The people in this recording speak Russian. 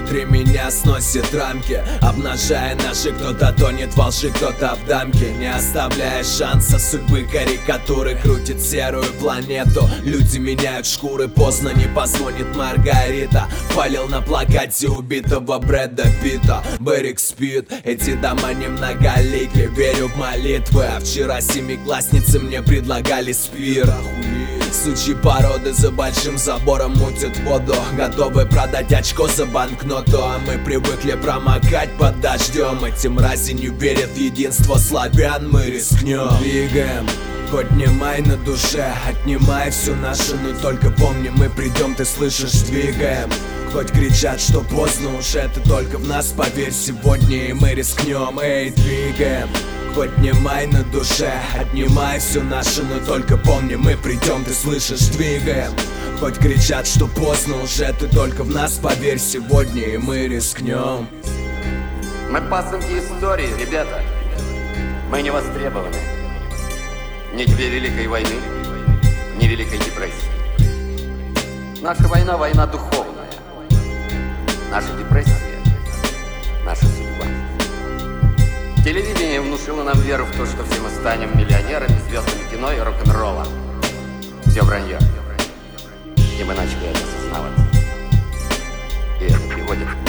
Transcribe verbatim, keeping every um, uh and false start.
Внутри меня сносит рамки, обнажая наши. Кто-то тонет во лжи, кто-то в дамке, не оставляя шанса судьбы. Карикатуры крутит серую планету. Люди меняют шкуры, поздно не позвонит Маргарита. Палил на плакате убитого Брэда Питта. Берег спит, эти дома немноголики. Верю в молитвы, а вчера семиклассницы мне предлагали спирт. Сучьи породы за большим забором мутят воду, готовы продать очко за банкноту. А мы привыкли промокать под дождем. Эти мрази не верят в единство славян. Мы рискнем, двигаем, хоть не май на душе. Отнимай всю нашу, но только помни, мы придем, ты слышишь, двигаем. Хоть кричат, что поздно, уж это только в нас, поверь, сегодня и мы рискнем. Эй, двигаем, хоть не май на душе. Отнимай всю нашу, но только помни, мы придем, ты слышишь, двигаем. Хоть кричат, что поздно, уже ты только в нас, поверь, сегодня и мы рискнем. Мы пасынки истории, ребята. Мы не востребованы ни тебе Великой войны, ни Великой депрессии. Наша война — война духовная. Наша депрессия — наша судьба. Телевидение внушило нам веру в то, что все мы станем миллионерами, звездами кино и рок-н-ролла. Все вранье. И мы начали это осознавать. И это приводит